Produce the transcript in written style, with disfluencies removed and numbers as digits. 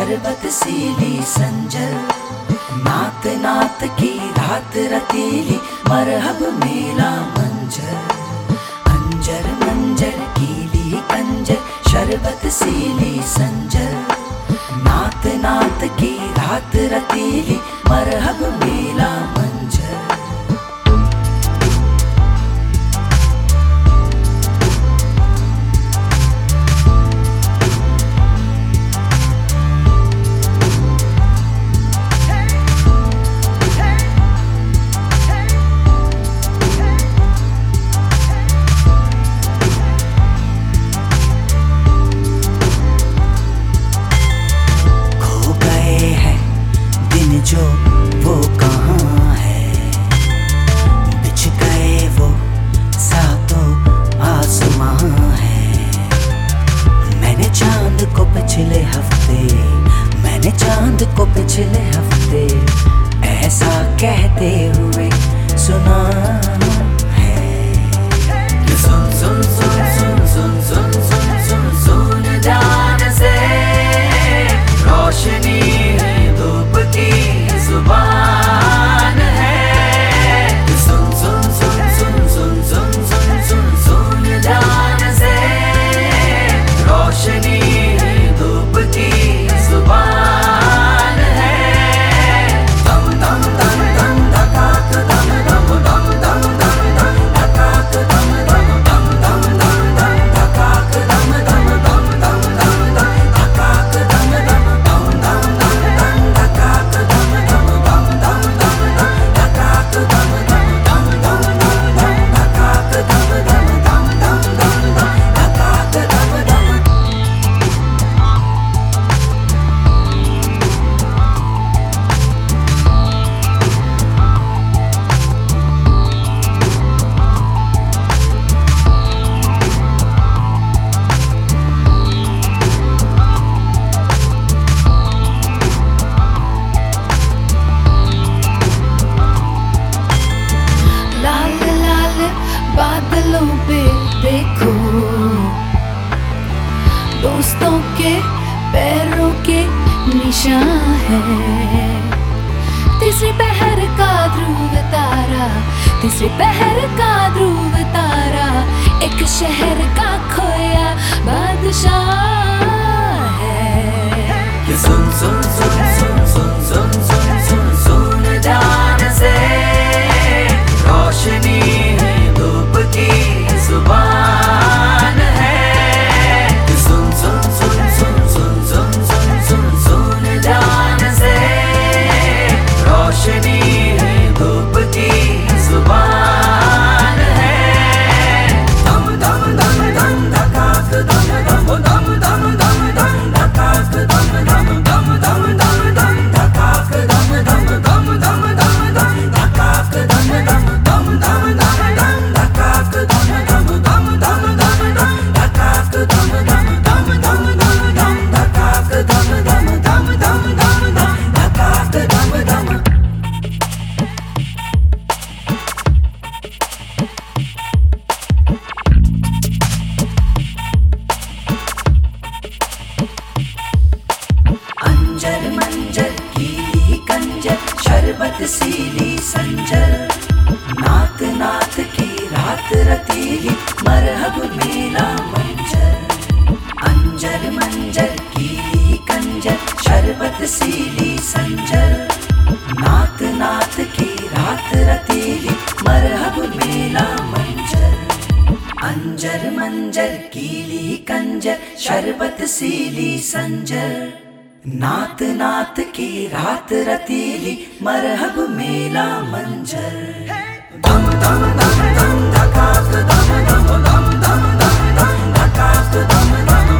शरबत सीली संजल, नात नात की रात रतीली, मरहब मेला मंजर। अंजर मंजर कीली कंजर, शरबत सीली संजल, नात नात की रात रतीली, मरहब मेला मंजर। जो वो कहाँ है, बिछ गए वो सातों आसमां है। मैंने चांद को पिछले हफ्ते, मैंने चांद को पिछले हफ्ते ऐसा कहते हुए सुना है कि सुन सुन सुन सुन सुन सुन सुन सुन सुन जान से रोशनी धूप की जुबान है। सुन सुन सुन सुन सुन सुन सुन सुन सुन जान से रोशनी धूप की जुबान है। दम दम दम दम धकाक दम दम दम दम दम दम धकाक दम दम दम दम दम दम धकाक दम दम दम दम दम दम धकाक दम दम दम दम दम दम धकाक दम दम दम दम दम दम धकाक दम दम दम दम दम दम धकाक दम दम दम दम दम दम धकाक दम दम। लाल लाल बादलों पे देखो, दोस्तों के पैरों के निशान है। तीसरी पहर का ध्रुव तारा, तीसरी पहर का ध्रुव तारा, एक शहर का खोया बादशाह है। ये सुन सुन सुन सुन सुन सुन सुन सुन सुन जान से रोशनी धूप की जुबान है। सुन सुन सुन सुन सुन सुन सुन सुन सुन जान से रोशनी धूप की जुबान है। दम दम दम दम धकाक दम दम दम दम दम दम धकाक दम दम दम दम दम दम धकाक दम दम दम दम दम दम धकाक दम दम दम दम दम दम धकाक दम दम दम दम दम दम धकाक दम दम दम दम दम दम धकाक दम दम दम दम दम दम धकाक दम दम। अंजर मंजर कीली कंजर, शरबत सीली संजल, नात नात की रात रतीली, मरहब मेला मंजर। अंजर मंजर कीली कंजर, शरबत सीली संजल, नात नात की रात रतीली, मरहब मेला मंजर। अंजर मंजर कीली कंजर, शरबत सीली संजल, नात नात की रात रतीली, मरहब मेला मंजर। दम दम दम दम धकाक दम दम दम दम दम धकाक दम दम